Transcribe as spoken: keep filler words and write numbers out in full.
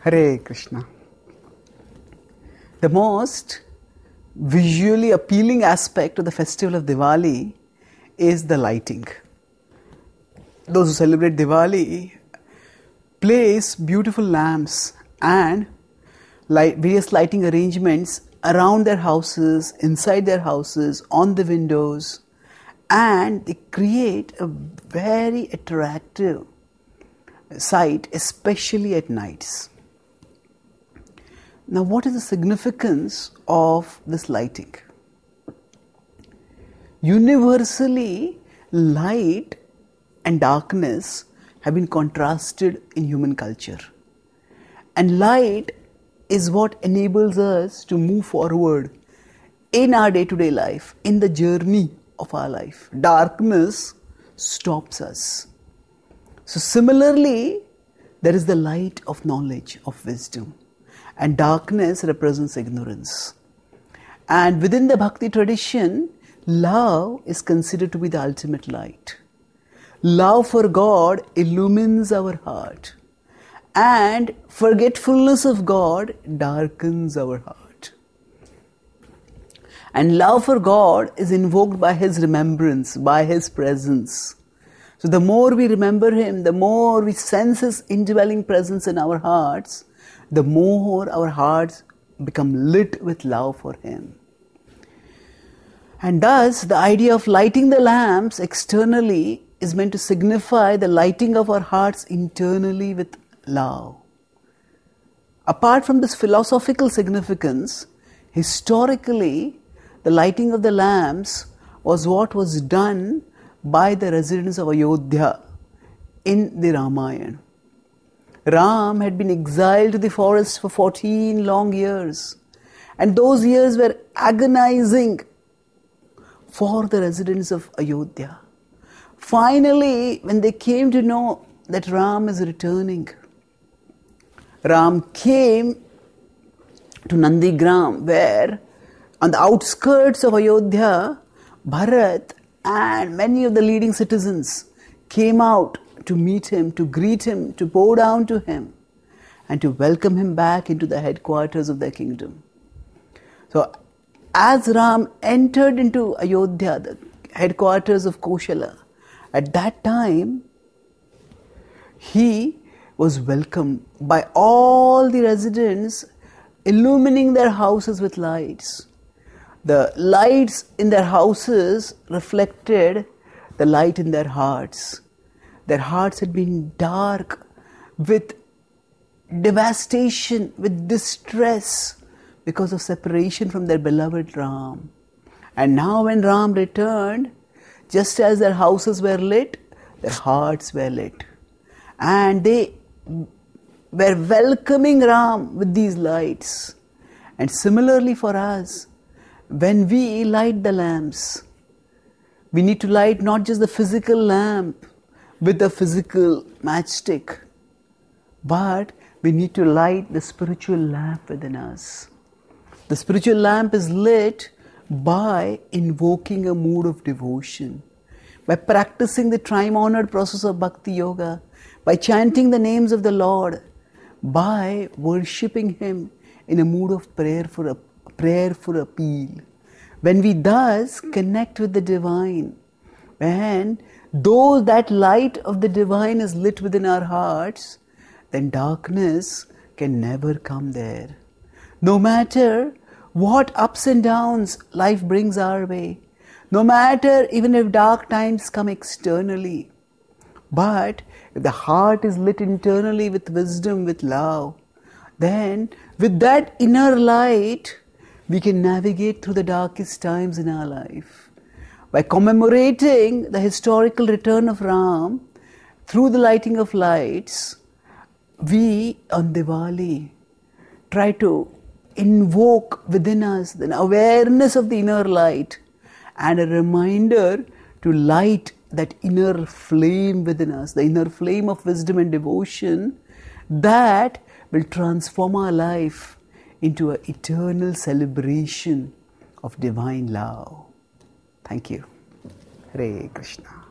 Hare Krishna. The most visually appealing aspect of the festival of Diwali is the lighting. Those who celebrate Diwali place beautiful lamps and light, various lighting arrangements around their houses, inside their houses, on the windows, and they create a very attractive sight, especially at nights. Now, what is the significance of this lighting? Universally, light and darkness have been contrasted in human culture. And light is what enables us to move forward in our day-to-day life, in the journey of our life. Darkness stops us. So similarly, there is the light of knowledge, of wisdom. And darkness represents ignorance. And within the Bhakti tradition, love is considered to be the ultimate light. Love for God illumines our heart. And forgetfulness of God darkens our heart. And love for God is invoked by His remembrance, by His presence. So the more we remember Him, the more we sense His indwelling presence in our hearts, the more our hearts become lit with love for Him. And thus, the idea of lighting the lamps externally is meant to signify the lighting of our hearts internally with love. Apart from this philosophical significance, historically, the lighting of the lamps was what was done by the residents of Ayodhya in the Ramayana. Ram had been exiled to the forest for fourteen long years, and those years were agonizing for the residents of Ayodhya. Finally, when they came to know that Ram is returning, Ram came to Nandigram, where on the outskirts of Ayodhya, Bharat and many of the leading citizens came out to meet him, to greet him, to bow down to him, and to welcome him back into the headquarters of their kingdom. So, as Ram entered into Ayodhya, the headquarters of Koshala, at that time, he was welcomed by all the residents, illumining their houses with lights. The lights in their houses reflected the light in their hearts. Their hearts had been dark with devastation, with distress because of separation from their beloved Ram. And now when Ram returned, just as their houses were lit, their hearts were lit. And they were welcoming Ram with these lights. And similarly for us, when we light the lamps, we need to light not just the physical lamp with the physical matchstick, but we need to light the spiritual lamp within us. The spiritual lamp is lit by invoking a mood of devotion, by practicing the time-honored process of Bhakti Yoga, by chanting the names of the Lord, by worshipping Him in a mood of prayerful, prayerful appeal. When we thus connect with the Divine, when though that light of the Divine is lit within our hearts, then darkness can never come there. No matter what ups and downs life brings our way, no matter even if dark times come externally, but if the heart is lit internally with wisdom, with love, then with that inner light, we can navigate through the darkest times in our life. By commemorating the historical return of Ram through the lighting of lights, we on Diwali try to invoke within us the awareness of the inner light and a reminder to light that inner flame within us, the inner flame of wisdom and devotion that will transform our life into an eternal celebration of divine love. Thank you. Hare Krishna.